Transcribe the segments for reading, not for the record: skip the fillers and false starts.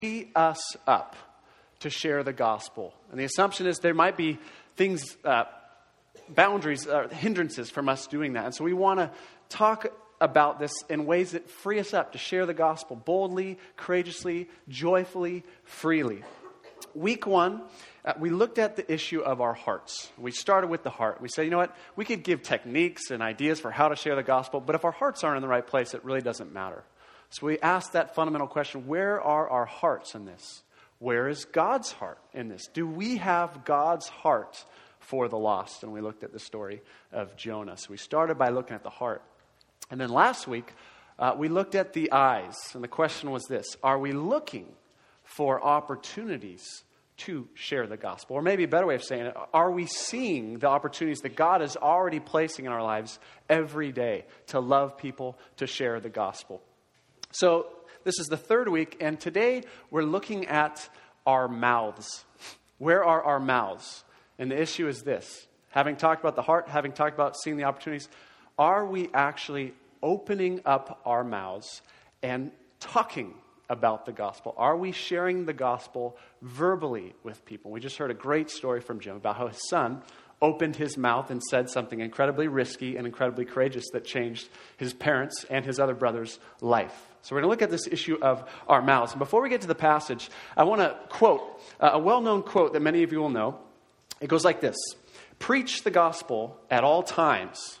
free us up to share the gospel. And the assumption is there might be things, boundaries, hindrances from us doing that. And so we want to talk about this in ways that free us up to share the gospel boldly, courageously, joyfully, freely. Week 1, we looked at the issue of our hearts. We started with the heart. We said, you know what? We could give techniques and ideas for how to share the gospel, but if our hearts aren't in the right place, it really doesn't matter. So we asked that fundamental question, where are our hearts in this? Where is God's heart in this? Do we have God's heart for the lost? And we looked at the story of Jonah. So we started by looking at the heart. And then last week, we looked at the eyes. And the question was this: are we looking for opportunities to share the gospel? Or maybe a better way of saying it, are we seeing the opportunities that God is already placing in our lives every day to love people, to share the gospel? So this is the third week, and today we're looking at our mouths. Where are our mouths? And the issue is this: having talked about the heart, having talked about seeing the opportunities, are we actually opening up our mouths and talking about the gospel? Are we sharing the gospel verbally with people? We just heard a great story from Jim about how his son opened his mouth and said something incredibly risky and incredibly courageous that changed his parents' and his other brother's life. So we're going to look at this issue of our mouths. And before we get to the passage, I want to quote a well-known quote that many of you will know. It goes like this: "Preach the gospel at all times.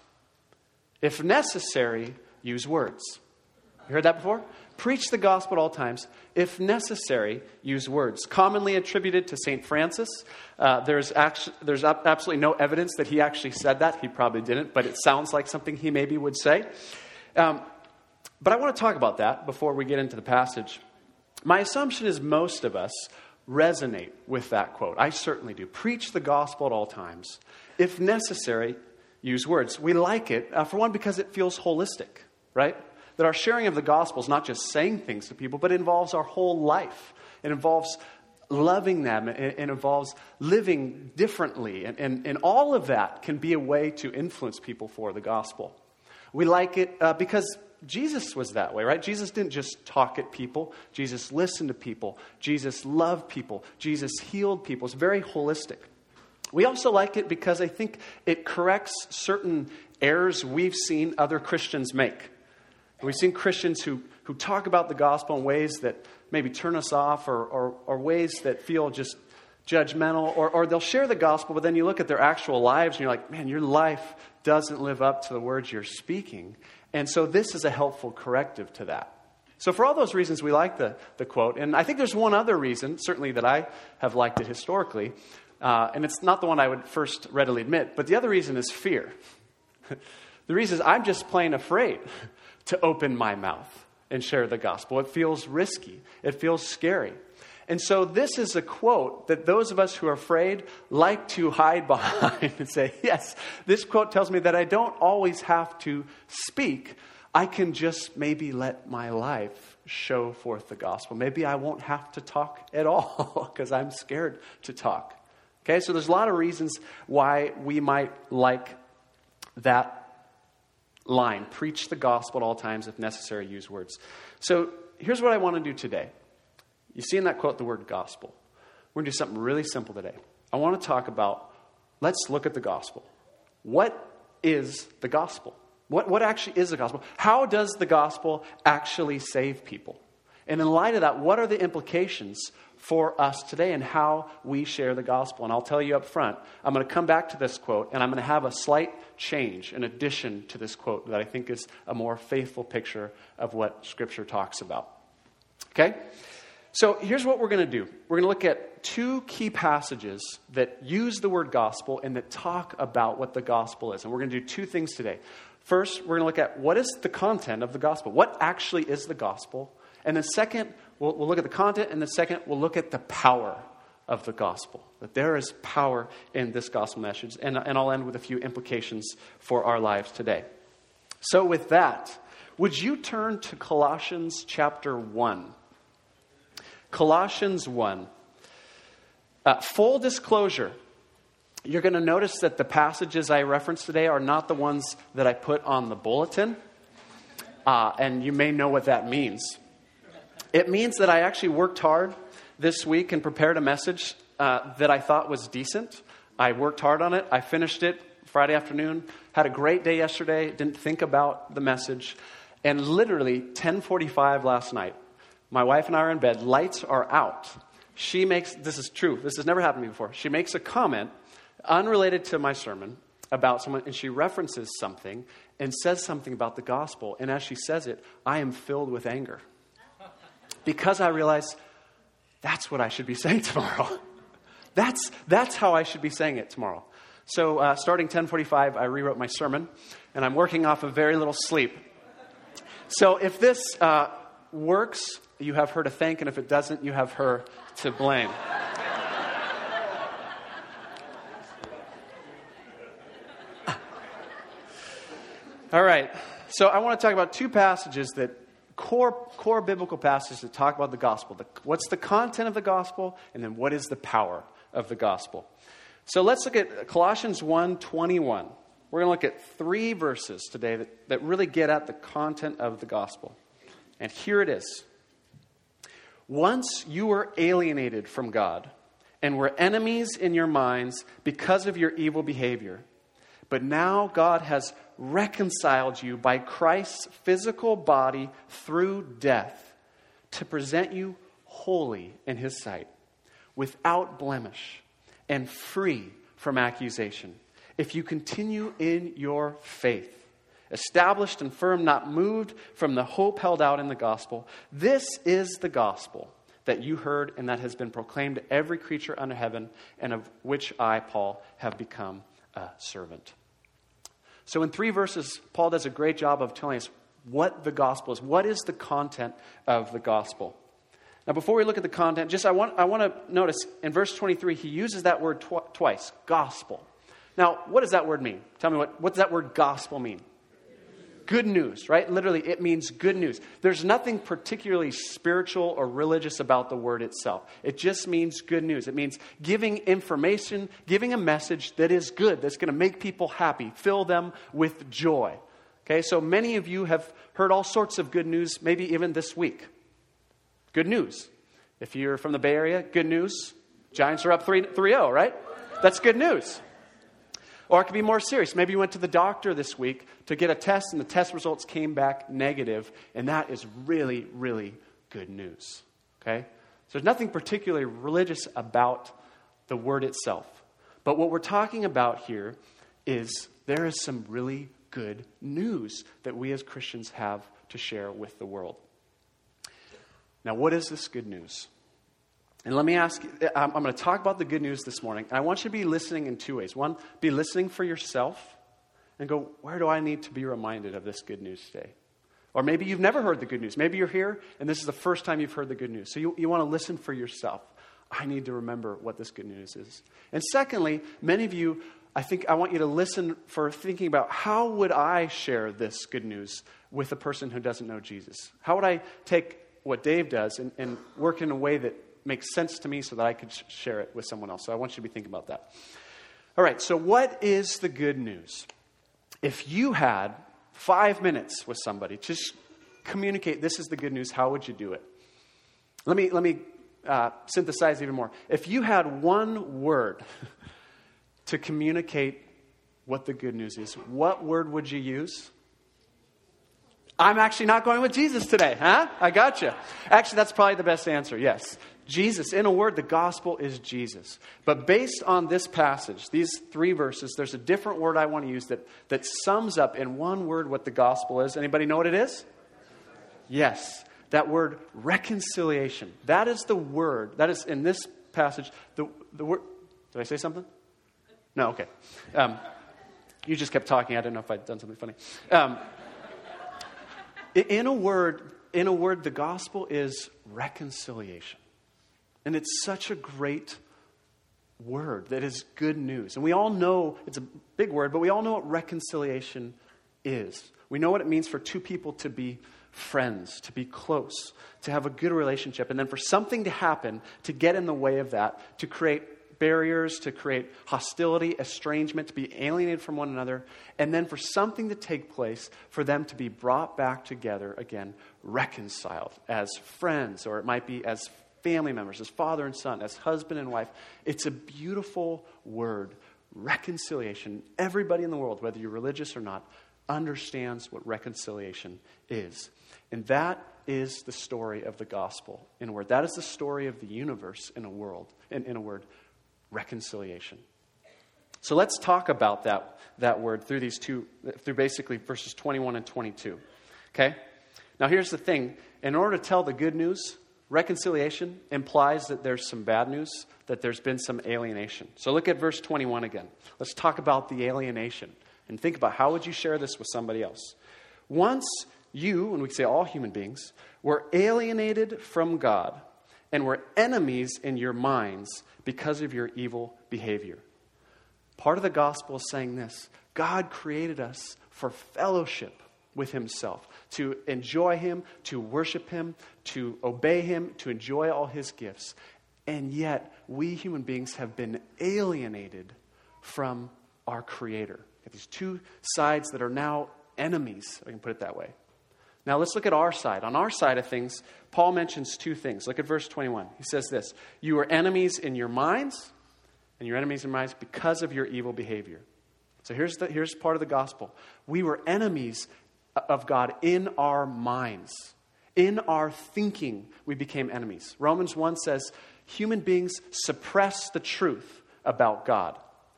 If necessary, use words." You heard that before? Preach the gospel at all times. If necessary, use words. Commonly attributed to St. Francis. There's absolutely no evidence that he actually said that. He probably didn't, but it sounds like something he maybe would say. But I want to talk about that before we get into the passage. My assumption is most of us resonate with that quote. I certainly do. Preach the gospel at all times. If necessary, use words. We like it, for one, because it feels holistic, right? That our sharing of the gospel is not just saying things to people, but it involves our whole life. It involves loving them. It involves living differently. And all of that can be a way to influence people for the gospel. We like it because Jesus was that way, right? Jesus didn't just talk at people. Jesus listened to people. Jesus loved people. Jesus healed people. It's very holistic. We also like it because I think it corrects certain errors we've seen other Christians make. We've seen Christians who talk about the gospel in ways that maybe turn us off or ways that feel just judgmental, or they'll share the gospel, but then you look at their actual lives and you're like, man, your life doesn't live up to the words you're speaking. And so this is a helpful corrective to that. So for all those reasons, we like the quote. And I think there's one other reason, certainly that I have liked it historically, and it's not the one I would first readily admit, but the other reason is fear. The reason is I'm just plain afraid to open my mouth and share the gospel. It feels risky. It feels scary. And so this is a quote that those of us who are afraid like to hide behind and say, yes, this quote tells me that I don't always have to speak. I can just maybe let my life show forth the gospel. Maybe I won't have to talk at all because I'm scared to talk. Okay, so there's a lot of reasons why we might like that line. Preach the gospel at all times. If necessary, use words. So here's what I want to do today. You see in that quote the word gospel. We're going to do something really simple today. I want to talk about, let's look at the gospel. What is the gospel? What actually is the gospel? How does the gospel actually save people? And in light of that, what are the implications for us today and how we share the gospel? And I'll tell you up front, I'm going to come back to this quote and I'm going to have a slight change, an addition to this quote that I think is a more faithful picture of what Scripture talks about. Okay? So here's what we're going to do. We're going to look at two key passages that use the word gospel and that talk about what the gospel is. And we're going to do two things today. First, we're going to look at what is the content of the gospel. What actually is the gospel? And then second, we'll look at the content. And then second, we'll look at the power of the gospel. That there is power in this gospel message. And I'll end with a few implications for our lives today. So with that, would you turn to Colossians chapter 1? Colossians 1. Full disclosure, you're going to notice that the passages I referenced today are not the ones that I put on the bulletin. And you may know what that means. It means that I actually worked hard this week and prepared a message that I thought was decent. I worked hard on it. I finished it Friday afternoon. Had a great day yesterday. Didn't think about the message. And literally 10:45 last night, my wife and I are in bed. Lights are out. She makes, this is true. This has never happened to me before. She makes a comment unrelated to my sermon about someone, and she references something and says something about the gospel. And as she says it, I am filled with anger. Because I realize that's what I should be saying tomorrow. That's how I should be saying it tomorrow. So starting 10:45, I rewrote my sermon, and I'm working off of very little sleep. So if this works, you have her to thank, and if it doesn't, you have her to blame. All right. So I want to talk about two passages that core biblical passages that talk about the gospel. What's the content of the gospel, and then what is the power of the gospel? So let's look at Colossians 1:21. We're going to look at 3 verses today that really get at the content of the gospel. And here it is. Once you were alienated from God and were enemies in your minds because of your evil behavior. But now God has reconciled you by Christ's physical body through death to present you holy in His sight, without blemish and free from accusation. If you continue in your faith, established and firm, not moved from the hope held out in the gospel. This is the gospel that you heard and that has been proclaimed to every creature under heaven, and of which I, Paul, have become a servant. So in 3 verses, Paul does a great job of telling us what the gospel is. What is the content of the gospel? Now, before we look at the content, I want to notice in verse 23, he uses that word twice, gospel. Now, what does that word mean? Tell me, what does that word gospel mean? Good news, right? Literally, it means good news. There's nothing particularly spiritual or religious about the word itself. It just means good news. It means giving information, giving a message that is good, that's going to make people happy, fill them with joy. Okay, so many of you have heard all sorts of good news, maybe even this week. Good news. If you're from the Bay Area, good news. Giants are up 3-0, right? That's good news. Or it could be more serious. Maybe you went to the doctor this week to get a test and the test results came back negative, and that is really, really good news. Okay? So there's nothing particularly religious about the word itself. But what we're talking about here is there is some really good news that we as Christians have to share with the world. Now, what is this good news? And let me ask you, I'm going to talk about the good news this morning. And I want you to be listening in 2 ways. One, be listening for yourself and go, where do I need to be reminded of this good news today? Or maybe you've never heard the good news. Maybe you're here and this is the first time you've heard the good news. So you want to listen for yourself. I need to remember what this good news is. And secondly, many of you, I want you to listen for thinking about how would I share this good news with a person who doesn't know Jesus? How would I take what Dave does and work in a way that makes sense to me so that I could share it with someone else? So I want you to be thinking about that. All right, so what is the good news? If you had 5 minutes with somebody, just communicate, this is the good news, how would you do it? Let me synthesize even more. If you had one word to communicate what the good news is, what word would you use? I'm actually not going with Jesus today, huh? I got you. Actually, that's probably the best answer, yes. Jesus, in a word, the gospel is Jesus. But based on this passage, these 3 verses, there's a different word I want to use that sums up in one word what the gospel is. Anybody know what it is? Yes, that word reconciliation. That is the word, that is in this passage, the word. Did I say something? No, okay. You just kept talking. I didn't know if I'd done something funny. In a word, the gospel is reconciliation. And it's such a great word that is good news. And we all know, it's a big word, but we all know what reconciliation is. We know what it means for 2 people to be friends, to be close, to have a good relationship. And then for something to happen to get in the way of that, to create barriers, to create hostility, estrangement, to be alienated from one another, and then for something to take place, for them to be brought back together again, reconciled as friends, or it might be as family members, as father and son, as husband and wife. It's a beautiful word, reconciliation. Everybody in the world, whether you're religious or not, understands what reconciliation is. And that is the story of the gospel in a word. That is the story of the universe in a word, reconciliation. So let's talk about that word through through basically verses 21 and 22. Okay? Now here's the thing. In order to tell the good news, reconciliation implies that there's some bad news, that there's been some alienation. So look at verse 21 again. Let's talk about the alienation and think about how would you share this with somebody else. Once you, and we say all human beings, were alienated from God and were enemies in your minds because of your evil behavior. Part of the gospel is saying this: God created us for fellowship with himself, to enjoy him, to worship him, to obey him, to enjoy all his gifts. And yet, we human beings have been alienated from our Creator. These two sides that are now enemies, if I can put it that way. Now let's look at our side. On our side of things, Paul mentions two things. Look at verse 21. He says this: you are enemies in your minds, and your enemies in your minds because of your evil behavior. So here's part of the gospel. We were enemies of God in our minds. In our thinking, we became enemies. Romans 1 says, human beings suppress the truth about God.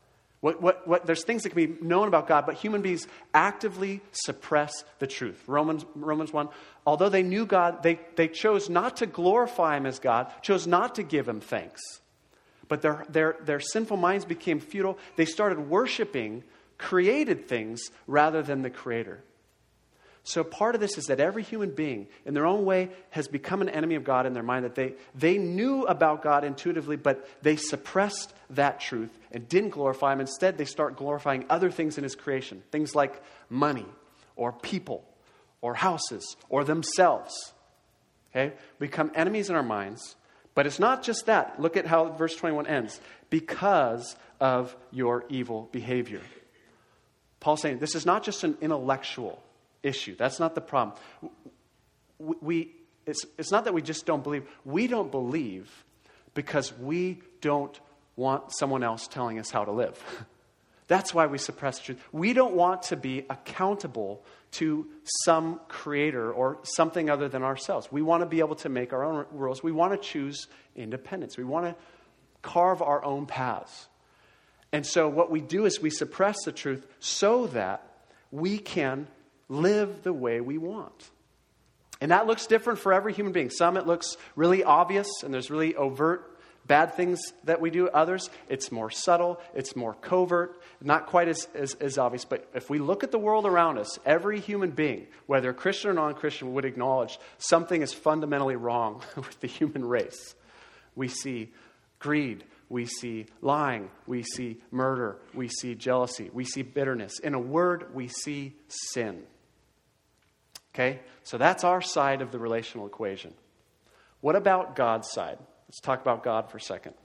There's things that can be known about God, but human beings actively suppress the truth. Romans 1, although they knew God, they chose not to glorify him as God, chose not to give him thanks. But their sinful minds became futile. They started worshiping created things rather than the Creator. So part of this is that every human being, in their own way, has become an enemy of God in their mind, that they knew about God intuitively, but they suppressed that truth and didn't glorify him. Instead, they start glorifying other things in his creation, things like money or people or houses or themselves. Okay? We become enemies in our minds, but it's not just that. Look at how verse 21 ends. Because of your evil behavior. Paul's saying this is not just an intellectual issue. That's not the problem. It's not that we just don't believe. We don't believe because we don't want someone else telling us how to live. That's why we suppress truth. We don't want to be accountable to some creator or something other than ourselves. We want to be able to make our own rules. We want to choose independence. We want to carve our own paths. And so what we do is we suppress the truth so that we can live the way we want. And that looks different for every human being. Some it looks really obvious and there's really overt bad things that we do. Others, it's more subtle, it's more covert, not quite as obvious. But if we look at the world around us, every human being, whether Christian or non-Christian, would acknowledge something is fundamentally wrong with the human race. We see greed, we see lying, we see murder, we see jealousy, we see bitterness. In a word, we see sin. Okay? So that's our side of the relational equation. What about God's side? Let's talk about God for a second.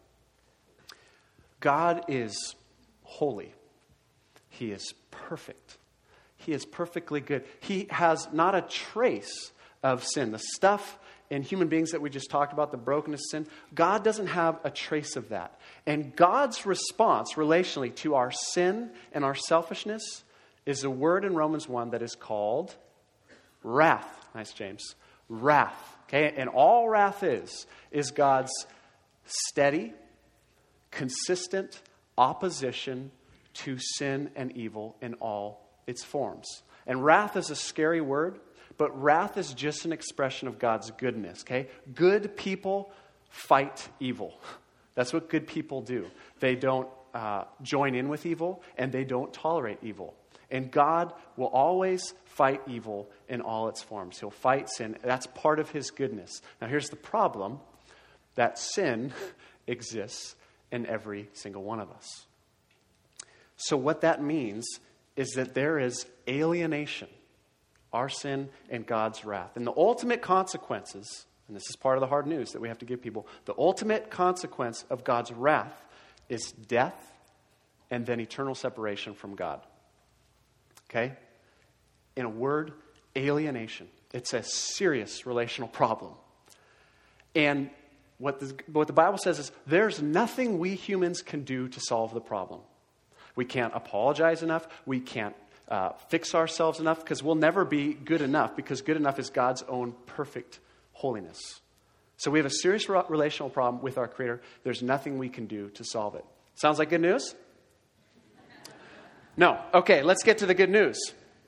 God is holy. He is perfect. He is perfectly good. He has not a trace of sin. The stuff in human beings that we just talked about, the brokenness, sin, God doesn't have a trace of that. And God's response relationally to our sin and our selfishness is a word in Romans 1 that is called wrath. Nice, James. Wrath. Okay, and all wrath is God's steady, consistent opposition to sin and evil in all its forms. And wrath is a scary word, but wrath is just an expression of God's goodness. Okay, good people fight evil. That's what good people do. They don't join in with evil, and they don't tolerate evil. And God will always fight evil in all its forms. He'll fight sin. That's part of his goodness. Now here's the problem. That sin exists in every single one of us. So what that means is that there is alienation, our sin and God's wrath. And the ultimate consequences, and this is part of the hard news that we have to give people, the ultimate consequence of God's wrath is death and then eternal separation from God. Okay? In a word, alienation. It's a serious relational problem. And what the Bible says is there's nothing we humans can do to solve the problem. We can't apologize enough. We can't fix ourselves enough because we'll never be good enough because good enough is God's own perfect holiness. So we have a serious relational problem with our Creator. There's nothing we can do to solve it. Sounds like good news? No. Okay, let's get to the good news.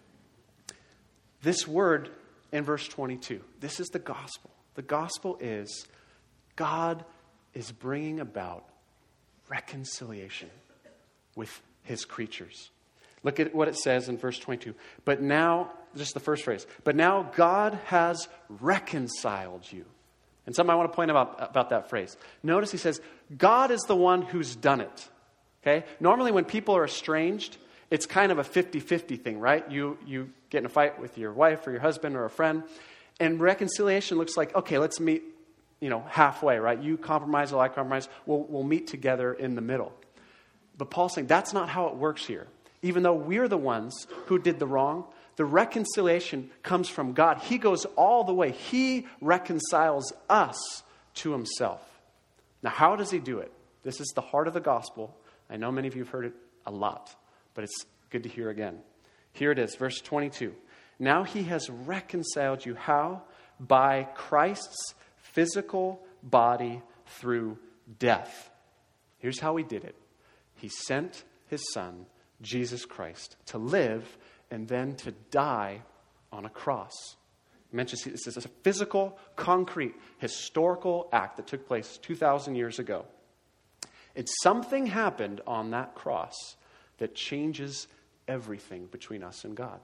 This word in verse 22, this is the gospel. The gospel is God is bringing about reconciliation with his creatures. Look at what it says in verse 22. But now, just the first phrase, but now God has reconciled you. And something I want to point out about that phrase. Notice he says, God is the one who's done it. Okay? Normally when people are estranged, it's kind of a 50-50 thing, right? You get in a fight with your wife or your husband or a friend, and reconciliation looks like, okay, let's meet, halfway, right? You compromise, I compromise. We'll meet together in the middle. But Paul's saying that's not how it works here. Even though we're the ones who did the wrong, the reconciliation comes from God. He goes all the way. He reconciles us to himself. Now, how does he do it? This is the heart of the gospel. I know many of you have heard it a lot, but it's good to hear again. Here it is, verse 22. Now he has reconciled you. How? By Christ's physical body through death. Here's how he did it. He sent his son, Jesus Christ, to live and then to die on a cross. It mentions this is a physical, concrete, historical act that took place 2,000 years ago. And something happened on that cross that changes everything between us and God.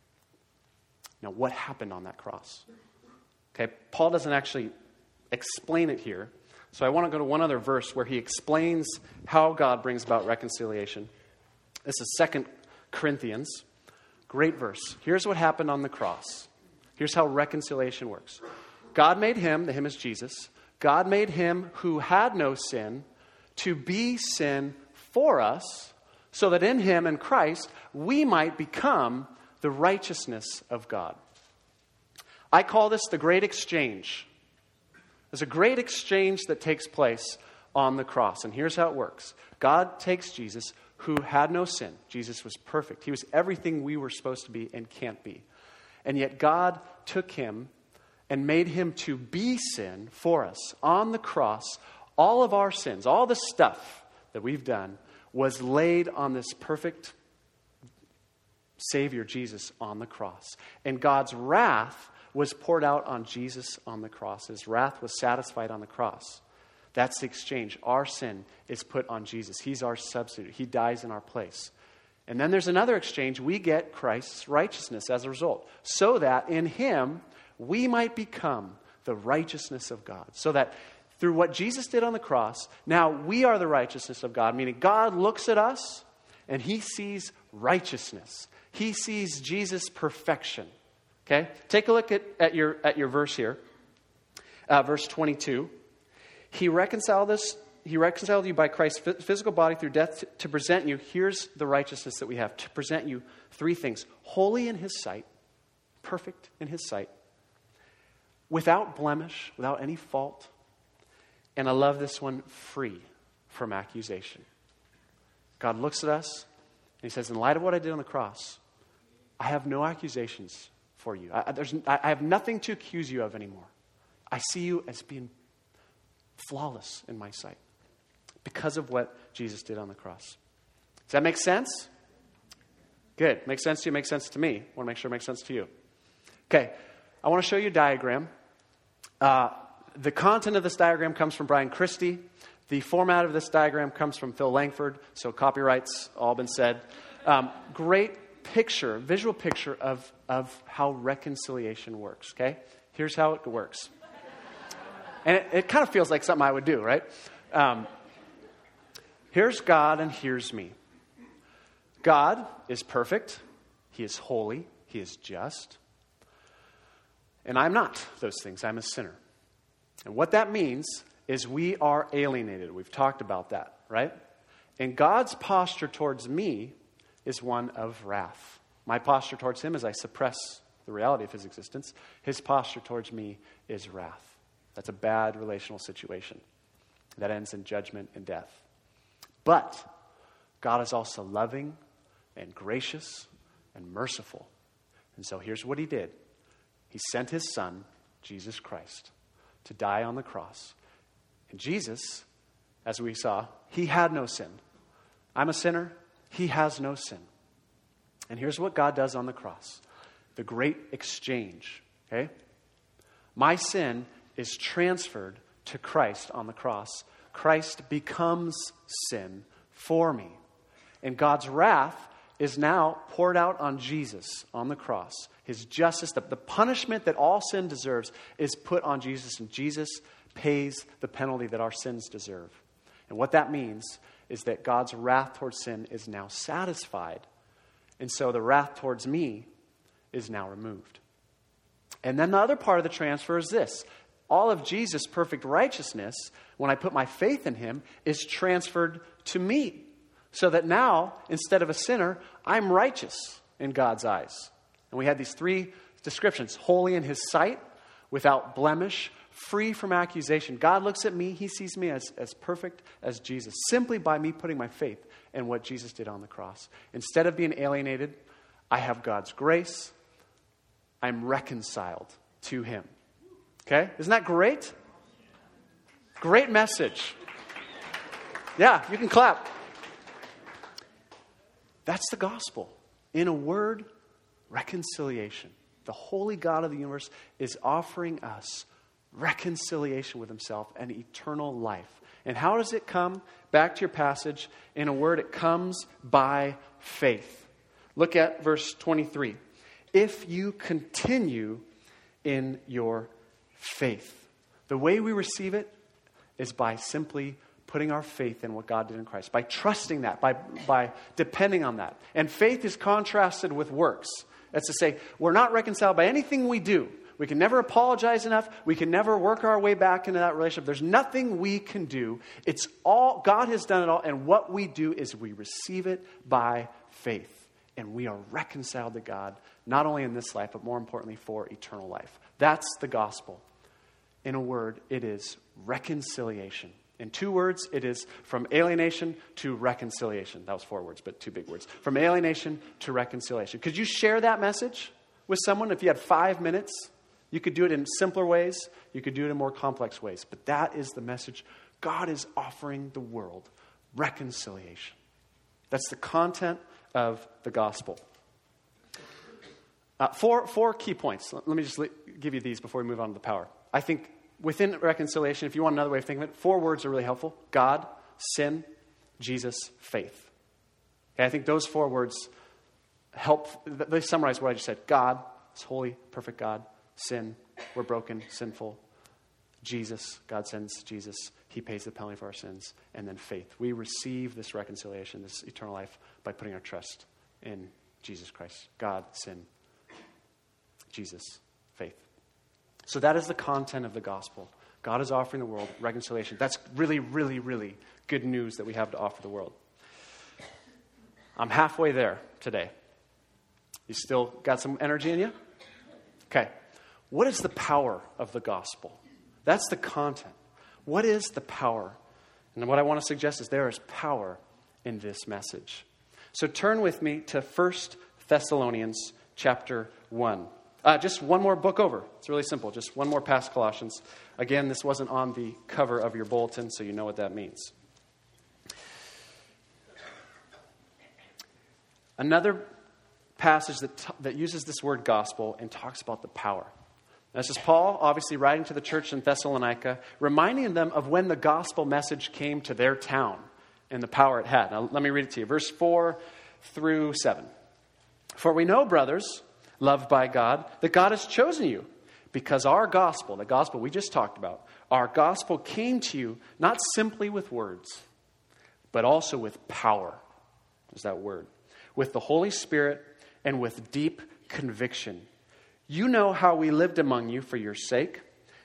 Now, what happened on that cross? Okay, Paul doesn't actually explain it here. So I want to go to one other verse where he explains how God brings about reconciliation. This is 2 Corinthians. Great verse. Here's what happened on the cross. Here's how reconciliation works. God made him, the him is Jesus. God made him who had no sin to be sin for us, so that in him and Christ we might become the righteousness of God. I call this the great exchange. There's a great exchange that takes place on the cross. And here's how it works. God takes Jesus, who had no sin. Jesus was perfect. He was everything we were supposed to be and can't be. And yet God took him and made him to be sin for us. On the cross, all of our sins, all the stuff that we've done was laid on this perfect Savior, Jesus, on the cross. And God's wrath was poured out on Jesus on the cross. His wrath was satisfied on the cross. That's the exchange. Our sin is put on Jesus. He's our substitute. He dies in our place. And then there's another exchange. We get Christ's righteousness as a result, so that in him we might become the righteousness of God. So that through what Jesus did on the cross, now we are the righteousness of God, meaning God looks at us and he sees righteousness. He sees Jesus' perfection. Okay? Take a look at your verse here. Verse 22. He reconciled you by Christ's physical body through death to present you. Here's the righteousness that we have. To present you three things. Holy in his sight. Perfect in his sight. Without blemish. Without any fault. And I love this one. Free from accusation. God looks at us and he says, in light of what I did on the cross, I have no accusations for you. I have nothing to accuse you of anymore. I see you as being flawless in my sight because of what Jesus did on the cross. Does that make sense? Good. Makes sense to you, makes sense to me. I want to make sure it makes sense to you. Okay. I want to show you a diagram. The content of this diagram comes from Brian Christie. The format of this diagram comes from Phil Langford. So copyrights, all been said. Great picture, visual picture of how reconciliation works, okay? Here's how it works. And it kind of feels like something I would do, right? Here's God and here's me. God is perfect. He is holy. He is just. And I'm not those things. I'm a sinner. And what that means is we are alienated. We've talked about that, right? And God's posture towards me is one of wrath. My posture towards him is I suppress the reality of his existence. His posture towards me is wrath. That's a bad relational situation that ends in judgment and death. But God is also loving and gracious and merciful. And so here's what he did. He sent his son, Jesus Christ, to die on the cross. And Jesus, as we saw, he had no sin. I'm a sinner. He has no sin. And here's what God does on the cross. The great exchange. Okay? My sin is transferred to Christ on the cross. Christ becomes sin for me. And God's wrath is now poured out on Jesus on the cross. His justice, the punishment that all sin deserves, is put on Jesus. And Jesus pays the penalty that our sins deserve. And what that means is that God's wrath towards sin is now satisfied. And so the wrath towards me is now removed. And then the other part of the transfer is this. All of Jesus' perfect righteousness, when I put my faith in him, is transferred to me. So that now, instead of a sinner, I'm righteous in God's eyes. And we had these three descriptions. Holy in his sight, without blemish, free from accusation. God looks at me, he sees me as perfect as Jesus, simply by me putting my faith in what Jesus did on the cross. Instead of being alienated, I have God's grace. I'm reconciled to him. Okay? Isn't that great? Great message. Yeah, you can clap. That's the gospel. In a word, reconciliation. The holy God of the universe is offering us reconciliation with himself and eternal life. And how does it come? Back to your passage. In a word, it comes by faith. Look at verse 23. If you continue in your faith. The way we receive it is by simply putting our faith in what God did in Christ, by trusting that, by depending on that. And faith is contrasted with works. That's to say, we're not reconciled by anything we do. We can never apologize enough. We can never work our way back into that relationship. There's nothing we can do. It's all, God has done it all. And what we do is we receive it by faith. And we are reconciled to God, not only in this life, but more importantly for eternal life. That's the gospel. In a word, it is reconciliation. In 2 words, it is from alienation to reconciliation. That was 4 words, but 2 big words. From alienation to reconciliation. Could you share that message with someone if you had 5 minutes? You could do it in simpler ways. You could do it in more complex ways. But that is the message. God is offering the world reconciliation. That's the content of the gospel. 4 key points. Let me just give you these before we move on to the power. I think within reconciliation, if you want another way of thinking of it, 4 words are really helpful. God, sin, Jesus, faith. Okay, I think those 4 words help. They summarize what I just said. God is holy, perfect God. Sin, we're broken, sinful. Jesus, God sends Jesus. He pays the penalty for our sins. And then faith. We receive this reconciliation, this eternal life, by putting our trust in Jesus Christ. God, sin, Jesus, faith. So that is the content of the gospel. God is offering the world reconciliation. That's really, really, really good news that we have to offer the world. I'm halfway there today. You still got some energy in you? Okay. What is the power of the gospel? That's the content. What is the power? And what I want to suggest is there is power in this message. So turn with me to 1 Thessalonians chapter 1. Just one more book over. It's really simple. Just one more past Colossians. Again, this wasn't on the cover of your bulletin, so you know what that means. Another passage that uses this word gospel and talks about the power. This is Paul, obviously writing to the church in Thessalonica, reminding them of when the gospel message came to their town and the power it had. Now, let me read it to you. Verse 4 through 7. For we know, brothers, loved by God, that God has chosen you, because our gospel, the gospel we just talked about, our gospel came to you not simply with words, but also with power. Is that word? With the Holy Spirit and with deep conviction. You know how we lived among you for your sake.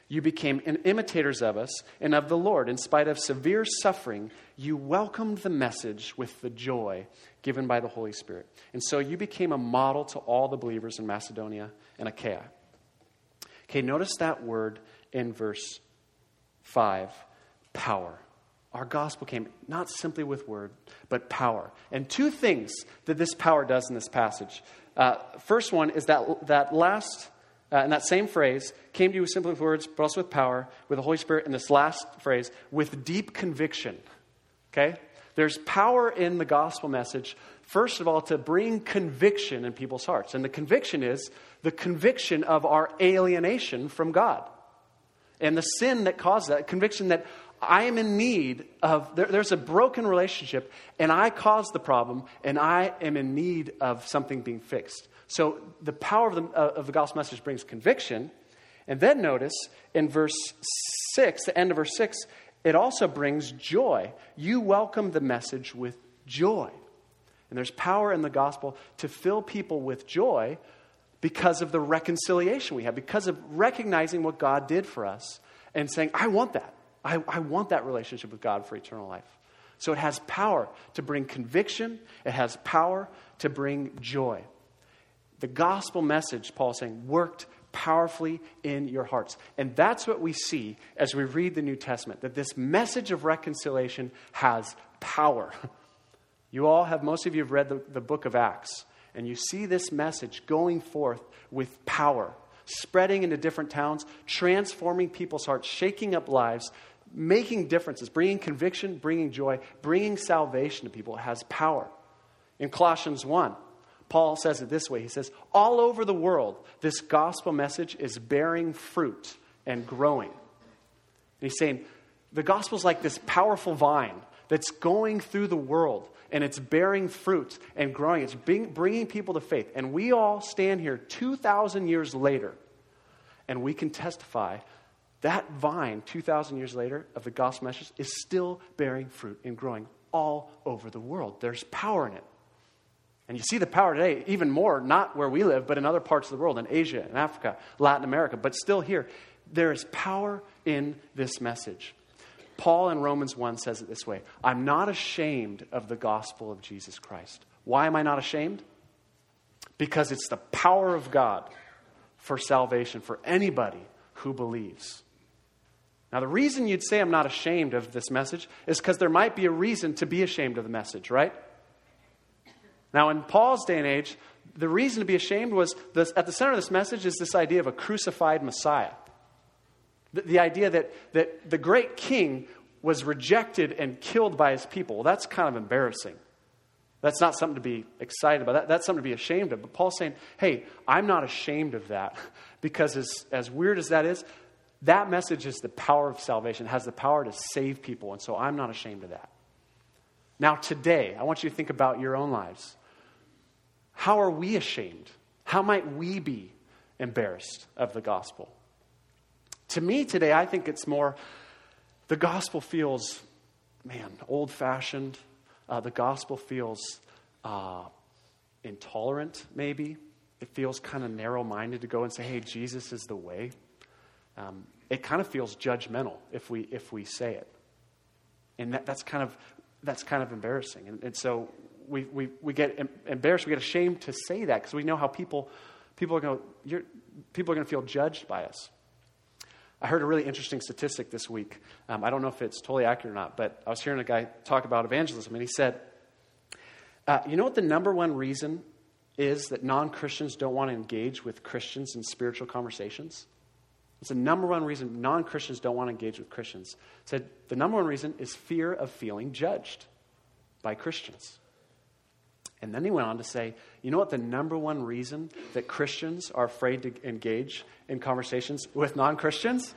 you became imitators of us and of the Lord. In spite of severe suffering, you welcomed the message with the joy given by the Holy Spirit. And so you became a model to all the believers in Macedonia and Achaia. Okay, notice that word in verse 5, power. Our gospel came not simply with word, but power. And two things that this power does in this passage. First one is that last... in that same phrase, came to you simply with words, but also with power, with the Holy Spirit. In this last phrase, with deep conviction. Okay? There's power in the gospel message, first of all, to bring conviction in people's hearts. And the conviction is the conviction of our alienation from God. And the sin that caused that, conviction that I am in need of, there's a broken relationship, and I caused the problem, and I am in need of something being fixed. So the power of the gospel message brings conviction. And then notice in verse 6, the end of verse 6, it also brings joy. You welcome the message with joy. And there's power in the gospel to fill people with joy because of the reconciliation we have, because of recognizing what God did for us and saying, I want that. I want that relationship with God for eternal life. So it has power to bring conviction. It has power to bring joy. The gospel message, Paul is saying, worked powerfully in your hearts. And that's what we see as we read the New Testament, that this message of reconciliation has power. Most of you have read the book of Acts, and you see this message going forth with power, spreading into different towns, transforming people's hearts, shaking up lives, making differences, bringing conviction, bringing joy, bringing salvation to people. It has power. In Colossians 1, Paul says it this way. He says, all over the world, this gospel message is bearing fruit and growing. And he's saying, the gospel is like this powerful vine that's going through the world, and it's bearing fruit and growing. It's bringing people to faith. And we all stand here 2,000 years later, and we can testify that vine 2,000 years later of the gospel message is still bearing fruit and growing all over the world. There's power in it. And you see the power today, even more, not where we live, but in other parts of the world, in Asia, in Africa, Latin America, but still here. There is power in this message. Paul in Romans 1 says it this way, I'm not ashamed of the gospel of Jesus Christ. Why am I not ashamed? Because it's the power of God for salvation for anybody who believes. Now, the reason you'd say I'm not ashamed of this message is because there might be a reason to be ashamed of the message, right? Now, in Paul's day and age, the reason to be ashamed was at the center of this message is this idea of a crucified Messiah. The idea that the great king was rejected and killed by his people. Well, that's kind of embarrassing. That's not something to be excited about. That's something to be ashamed of. But Paul's saying, hey, I'm not ashamed of that because as weird as that is, that message is the power of salvation. It has the power to save people. And so I'm not ashamed of that. Now, today, I want you to think about your own lives. How are we ashamed? How might we be embarrassed of the gospel? To me today, I think it's more, the gospel feels, old-fashioned. The gospel feels intolerant, maybe. It feels kind of narrow-minded to go and say, hey, Jesus is the way. It kind of feels judgmental if we say it. And that's kind of embarrassing. And so we get embarrassed, we get ashamed to say that because we know how people are going to feel judged by us. I heard a really interesting statistic this week. I don't know if it's totally accurate or not, but I was hearing a guy talk about evangelism, and he said, you know what the number one reason is that non-Christians don't want to engage with Christians in spiritual conversations? It's the number one reason non-Christians don't want to engage with Christians. He said the number one reason is fear of feeling judged by Christians. And then he went on to say, you know what the number one reason that Christians are afraid to engage in conversations with non-Christians?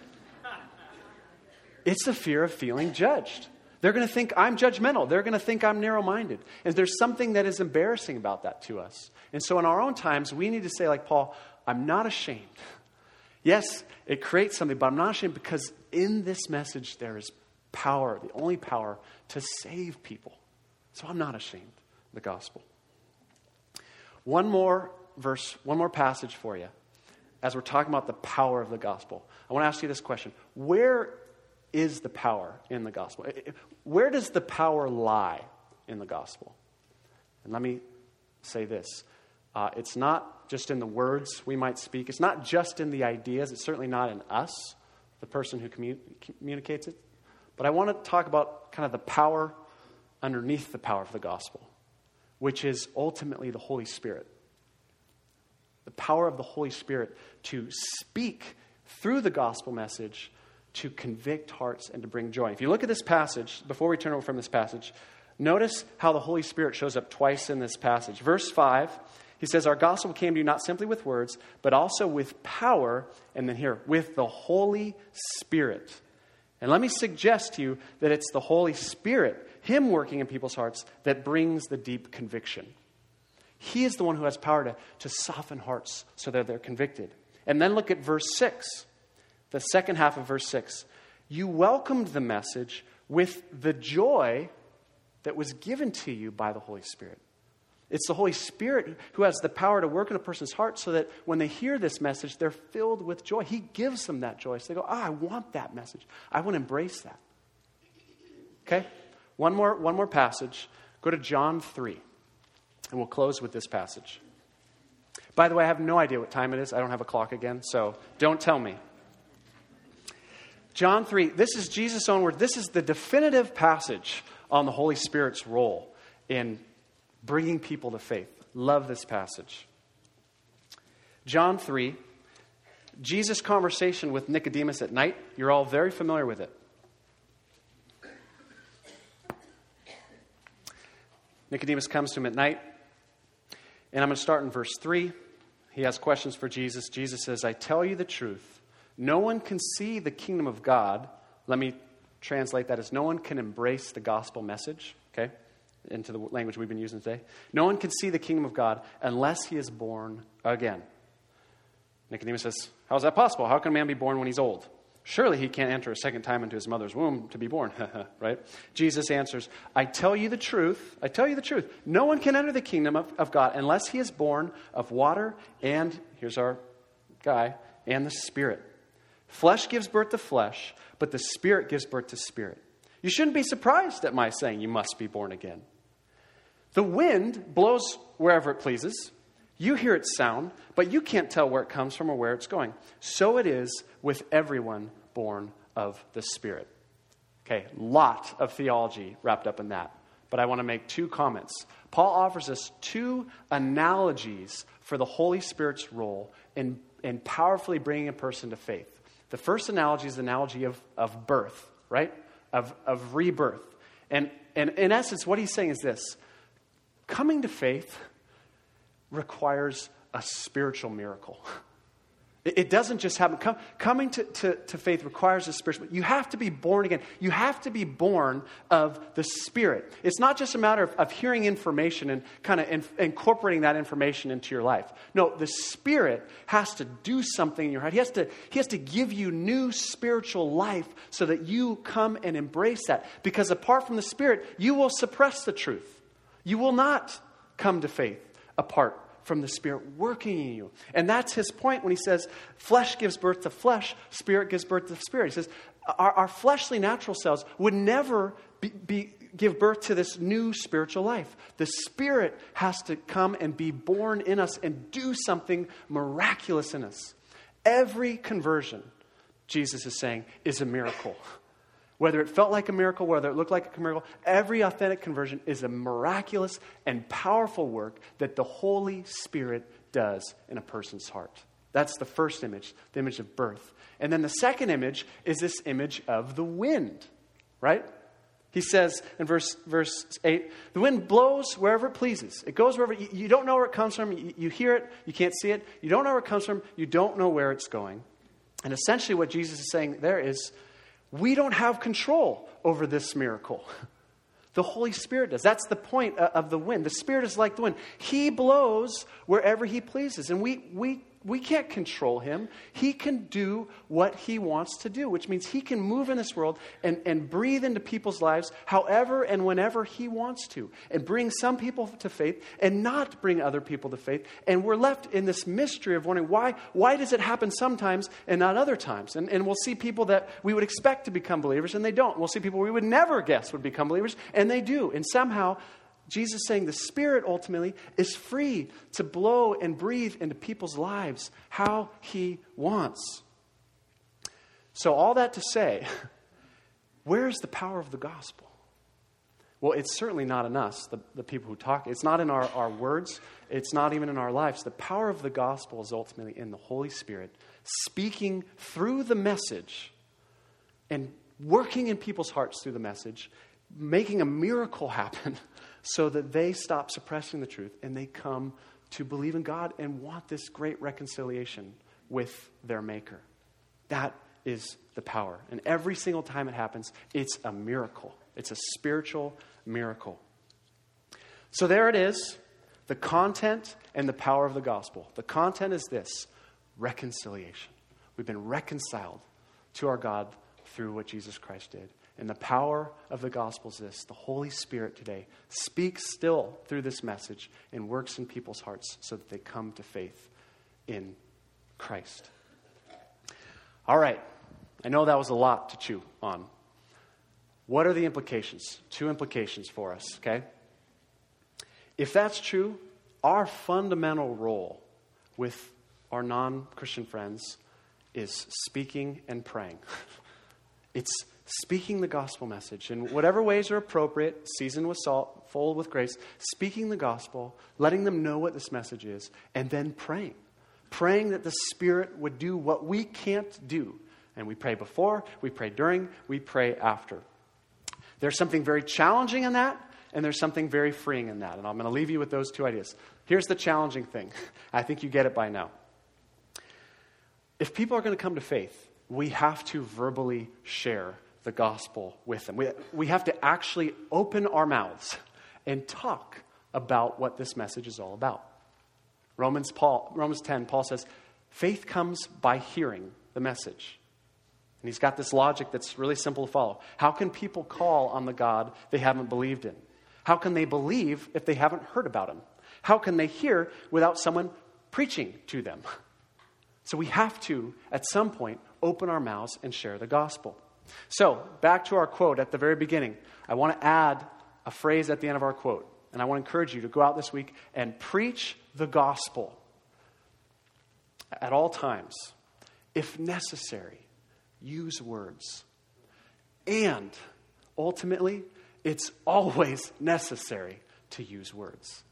It's the fear of feeling judged. They're going to think I'm judgmental. They're going to think I'm narrow-minded. And there's something that is embarrassing about that to us. And so in our own times, we need to say like Paul, I'm not ashamed. Yes, it creates something, but I'm not ashamed because in this message there is power, the only power to save people. So I'm not ashamed of the gospel. One more verse, one more passage for you. as we're talking about the power of the gospel, I want to ask you this question. Where is the power in the gospel? Where does the power lie in the gospel? And let me say this. It's not just in the words we might speak. It's not just in the ideas. It's certainly not in us, the person who communicates it. But I want to talk about kind of the power underneath the power of the gospel, which is ultimately the Holy Spirit. The power of the Holy Spirit to speak through the gospel message to convict hearts and to bring joy. If you look at this passage, before we turn over from this passage, notice how the Holy Spirit shows up twice in this passage. Verse 5, he says, our gospel came to you not simply with words, but also with power, and then here, with the Holy Spirit. And let me suggest to you that it's the Holy Spirit, Him working in people's hearts, that brings the deep conviction. He is the one who has power to soften hearts so that they're convicted. And then look at verse 6, the second half of verse 6. You welcomed the message with the joy that was given to you by the Holy Spirit. It's the Holy Spirit who has the power to work in a person's heart so that when they hear this message, they're filled with joy. He gives them that joy. So they go, I want that message. I want to embrace that. Okay? One more passage. Go to John 3. And we'll close with this passage. By the way, I have no idea what time it is. I don't have a clock again, so don't tell me. John 3, this is Jesus' own word. This is the definitive passage on the Holy Spirit's role in bringing people to faith. Love this passage. John 3, Jesus' conversation with Nicodemus at night. You're all very familiar with it. Nicodemus comes to him at night. And I'm going to start in verse 3. He has questions for Jesus. Jesus says, I tell you the truth. No one can see the kingdom of God. Let me translate that as no one can embrace the gospel message, okay, into the language we've been using today. No one can see the kingdom of God unless he is born again. Nicodemus says, how is that possible? How can a man be born when he's old? Surely he can't enter a second time into his mother's womb to be born. Right? Jesus answers, I tell you the truth. I tell you the truth. No one can enter the kingdom of God unless he is born of water and, here's our guy, and the Spirit. Flesh gives birth to flesh, but the Spirit gives birth to spirit. You shouldn't be surprised at my saying you must be born again. The wind blows wherever it pleases. You hear its sound, but you can't tell where it comes from or where it's going. So it is with everyone born of the Spirit. Okay, lot of theology wrapped up in that. But I want to make two comments. Paul offers us two analogies for the Holy Spirit's role in powerfully bringing a person to faith. The first analogy is the analogy of birth, right? Of rebirth. And in essence, what he's saying is this. Coming to faith requires a spiritual miracle. It doesn't just happen. Coming to faith requires a spiritual. You have to be born again. You have to be born of the Spirit. It's not just a matter of hearing information and kind of incorporating that information into your life. No, the Spirit has to do something in your heart. He has to give you new spiritual life so that you come and embrace that. Because apart from the Spirit, you will suppress the truth. You will not come to faith apart from the Spirit working in you. And that's his point when he says, flesh gives birth to flesh, Spirit gives birth to spirit. He says, our fleshly natural selves would never give birth to this new spiritual life. The Spirit has to come and be born in us and do something miraculous in us. Every conversion, Jesus is saying, is a miracle. Whether it felt like a miracle, whether it looked like a miracle, every authentic conversion is a miraculous and powerful work that the Holy Spirit does in a person's heart. That's the first image, the image of birth. And then the second image is this image of the wind, right? He says in verse 8, the wind blows wherever it pleases. It goes wherever, you don't know where it comes from. You hear it, you can't see it. You don't know where it comes from. You don't know where it's going. And essentially what Jesus is saying there is, we don't have control over this miracle. The Holy Spirit does. That's the point of the wind. The Spirit is like the wind. He blows wherever He pleases. And we We can't control him. He can do what he wants to do, which means he can move in this world and breathe into people's lives however and whenever he wants to, and bring some people to faith and not bring other people to faith. And we're left in this mystery of wondering why does it happen sometimes and not other times? And we'll see people that we would expect to become believers and they don't. We'll see people we would never guess would become believers and they do. And somehow Jesus is saying the Spirit ultimately is free to blow and breathe into people's lives how he wants. So all that to say, where is the power of the gospel? Well, it's certainly not in us, the people who talk. It's not in our words. It's not even in our lives. The power of the gospel is ultimately in the Holy Spirit, speaking through the message and working in people's hearts through the message, making a miracle happen so that they stop suppressing the truth and they come to believe in God and want this great reconciliation with their Maker. That is the power. And every single time it happens, it's a miracle. It's a spiritual miracle. So there it is, the content and the power of the gospel. The content is this: reconciliation. We've been reconciled to our God through what Jesus Christ did. And the power of the gospel is this: the Holy Spirit today speaks still through this message and works in people's hearts so that they come to faith in Christ. All right. I know that was a lot to chew on. What are the implications? 2 implications for us, okay? If that's true, our fundamental role with our non-Christian friends is speaking and praying. It's speaking the gospel message in whatever ways are appropriate, seasoned with salt, full with grace, speaking the gospel, letting them know what this message is, and then praying. Praying that the Spirit would do what we can't do. And we pray before, we pray during, we pray after. There's something very challenging in that, and there's something very freeing in that. And I'm going to leave you with those 2 ideas. Here's the challenging thing. I think you get it by now. If people are going to come to faith, we have to verbally share the gospel with them. We have to actually open our mouths and talk about what this message is all about. Romans 10, Paul says, faith comes by hearing the message. And he's got this logic that's really simple to follow. How can people call on the God they haven't believed in? How can they believe if they haven't heard about him? How can they hear without someone preaching to them? So we have to, at some point, open our mouths and share the gospel. So, back to our quote at the very beginning. I want to add a phrase at the end of our quote. And I want to encourage you to go out this week and preach the gospel at all times. If necessary, use words. And ultimately, it's always necessary to use words.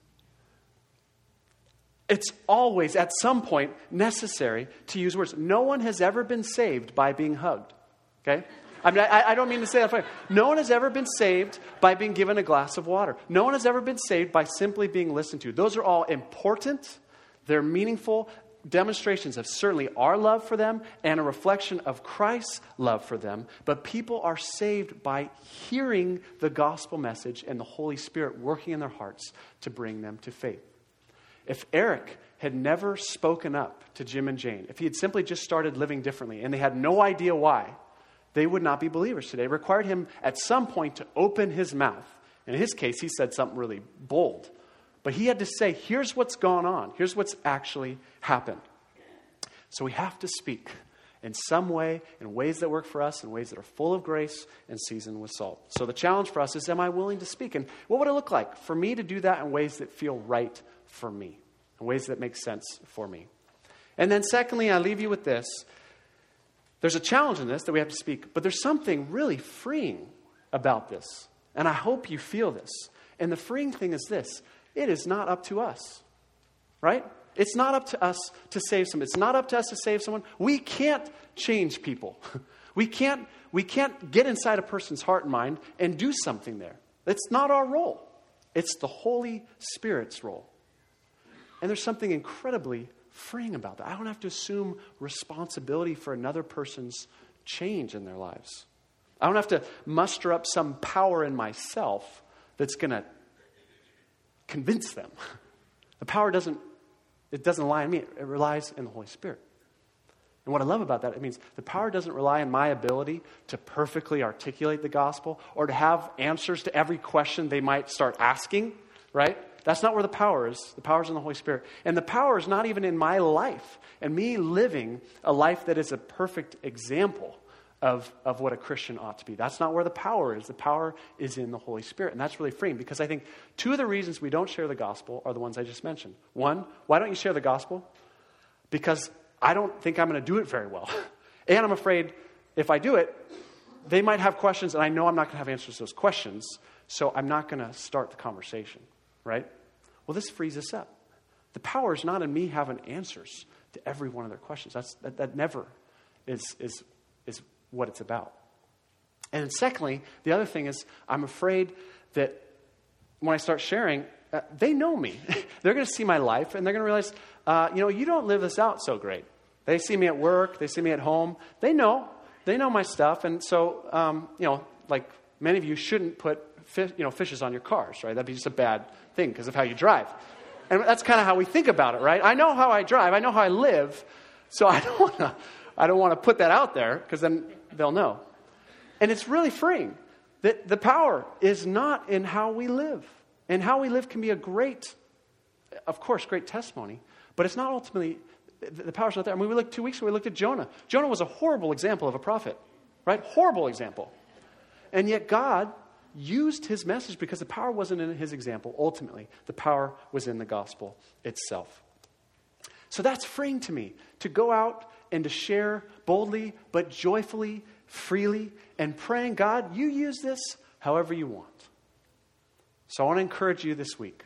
It's always, at some point, necessary to use words. No one has ever been saved by being hugged. Okay? I mean, I don't mean to say that. No one has ever been saved by being given a glass of water. No one has ever been saved by simply being listened to. Those are all important. They're meaningful demonstrations of certainly our love for them and a reflection of Christ's love for them. But people are saved by hearing the gospel message and the Holy Spirit working in their hearts to bring them to faith. If Eric had never spoken up to Jim and Jane, if he had simply just started living differently and they had no idea why, they would not be believers today. It required him at some point to open his mouth. In his case, he said something really bold. But he had to say, here's what's gone on. Here's what's actually happened. So we have to speak in some way, in ways that work for us, in ways that are full of grace and seasoned with salt. So the challenge for us is, am I willing to speak? And what would it look like for me to do that in ways that feel right for me, in ways that make sense for me? And then secondly, I leave you with this. There's a challenge in this that we have to speak, but there's something really freeing about this. And I hope you feel this. And the freeing thing is this: it is not up to us, right? It's not up to us to save someone. It's not up to us to save someone. We can't change people. We can't get inside a person's heart and mind and do something there. It's not our role. It's the Holy Spirit's role. And there's something incredibly freeing about that. I don't have to assume responsibility for another person's change in their lives. I don't have to muster up some power in myself that's going to convince them. The power doesn't It doesn't rely on me. It relies on the Holy Spirit. And what I love about that, it means the power doesn't rely on my ability to perfectly articulate the gospel or to have answers to every question they might start asking, right? That's not where the power is. The power is in the Holy Spirit. And the power is not even in my life and me living a life that is a perfect example of what a Christian ought to be. That's not where the power is. The power is in the Holy Spirit. And that's really freeing, because I think two of the reasons we don't share the gospel are the ones I just mentioned. One, why don't you share the gospel? Because I don't think I'm going to do it very well. And I'm afraid if I do it, they might have questions, and I know I'm not going to have answers to those questions, so I'm not going to start the conversation, right? Well, this frees us up. The power is not in me having answers to every one of their questions. That never is what it's about. And secondly, the other thing is I'm afraid that when I start sharing, they know me. They're going to see my life, and they're going to realize, you don't live this out so great. They see me at work. They see me at home. They know my stuff. And so, like many of you shouldn't put fishes on your cars, right? That'd be just a bad thing because of how you drive. And that's kind of how we think about it, right? I know how I drive. I know how I live. So I don't want to put that out there, because then they'll know. And it's really freeing that the power is not in how we live. And how we live can be a great testimony, but it's not ultimately, the power's not there. I mean, 2 weeks ago, we looked at Jonah. Jonah was a horrible example of a prophet, right? Horrible example. And yet God used his message because the power wasn't in his example. Ultimately, the power was in the gospel itself. So that's freeing to me, to go out and to share boldly, but joyfully, freely, and praying, God, you use this however you want. So I want to encourage you this week.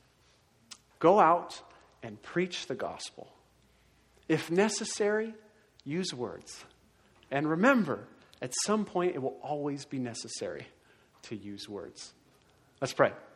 Go out and preach the gospel. If necessary, use words. And remember, at some point, it will always be necessary to use words. Let's pray.